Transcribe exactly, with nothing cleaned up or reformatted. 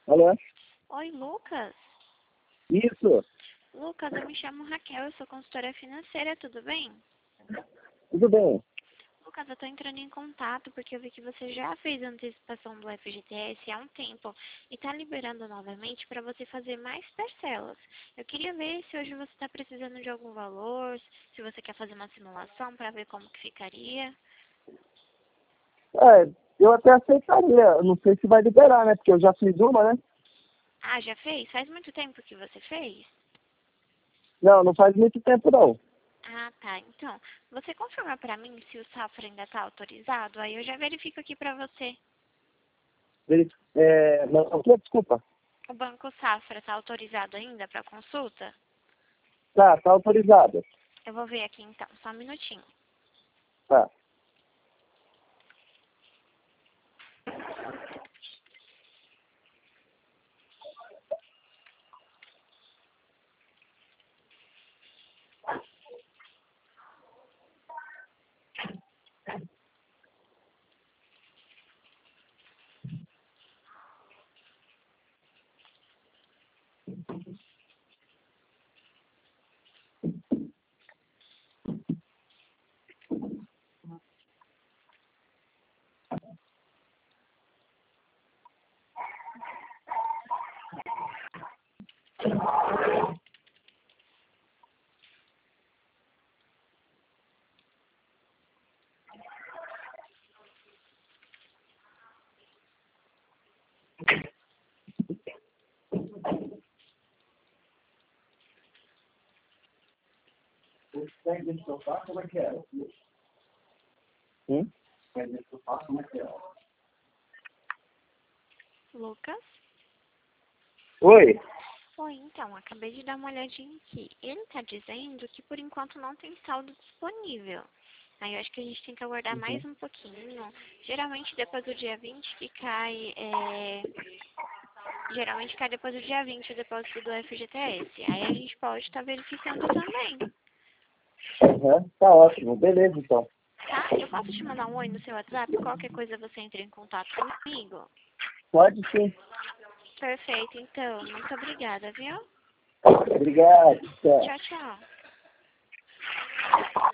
Alô? Oi, Lucas. Isso, Lucas, eu me chamo Raquel, eu sou consultora financeira, tudo bem? tudo bem. Lucas, eu tô entrando em contato porque eu vi que você já fez a antecipação do F G T S há um tempo e tá liberando novamente para você fazer mais parcelas. Eu queria ver se hoje você está precisando de algum valor, se você quer fazer uma simulação para ver como que ficaria. É, eu até aceitaria, eu não sei se vai liberar, né? Porque eu já fiz uma, né? Ah, já fez? Faz muito tempo que você fez? Não, não faz muito tempo não. Ah, tá. Então, você confirma para mim se o Safra ainda está autorizado? Aí eu já verifico aqui para você. Ele, é, não, o quê? Desculpa. O Banco Safra está autorizado ainda para consulta? Tá, tá autorizado. Eu vou ver aqui então, só um minutinho. Tá. Pega dentro do sofá, como é que é? Hum? Pega dentro do sofá, como é que é? Lucas? Oi? Oi, então, acabei de dar uma olhadinha aqui. Ele está dizendo que por enquanto não tem saldo disponível. Aí eu acho que a gente tem que aguardar Uhum. mais um pouquinho. Geralmente depois do dia vinte que cai, é... geralmente cai depois do dia vinte o depósito do F G T S. Aí a gente pode estar verificando também. Uhum. Tá ótimo, beleza então. Tá? Eu posso te mandar um oi no seu WhatsApp? Qualquer coisa você entra em contato comigo? Pode sim. Perfeito, então. Muito obrigada, viu? Obrigado, tchau. Tchau, tchau.